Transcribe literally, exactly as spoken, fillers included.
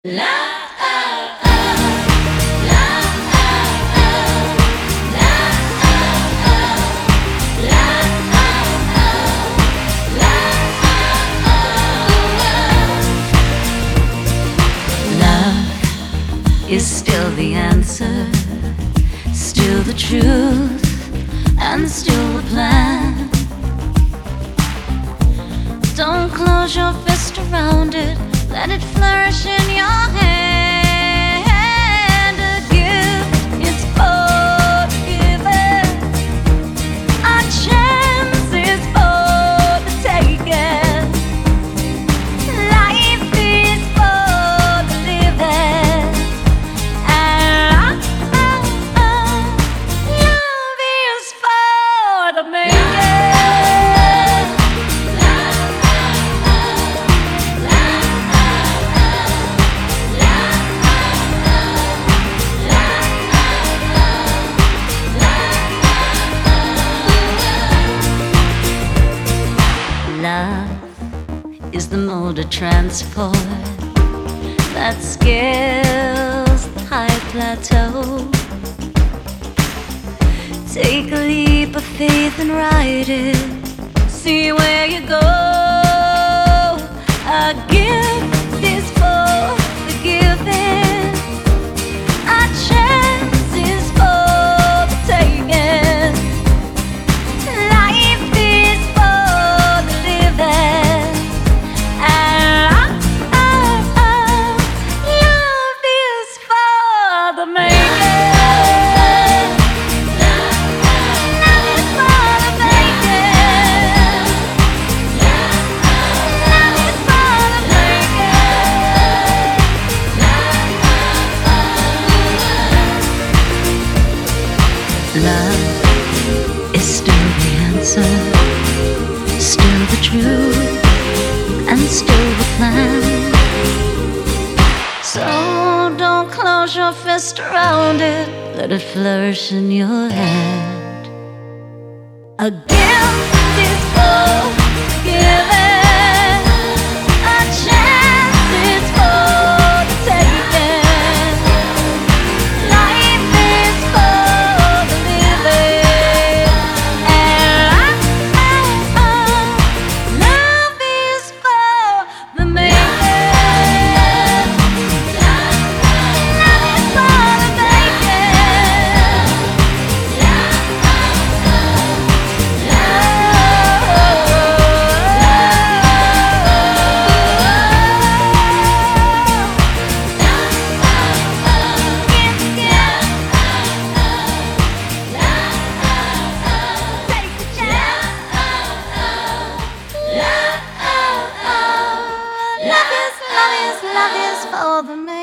Is still the answer, still the truth, and still the plan. Don't close your fist around it, let it flourish in your hand. A gift, it's for the giving. A chance is for the taking. Life is for the living. Love is the mode of transport that scales the high plateau. Take a leap of faith and ride it, see where you go. A gift is for the giving, a chance is for the taking. Life is for the living, and oh, oh, oh, love is for the making. Love is still the answer, still the truth, and still the plan. So don't close your fist around it, let it flourish in your hand. A gift is for giving. Love is for the man.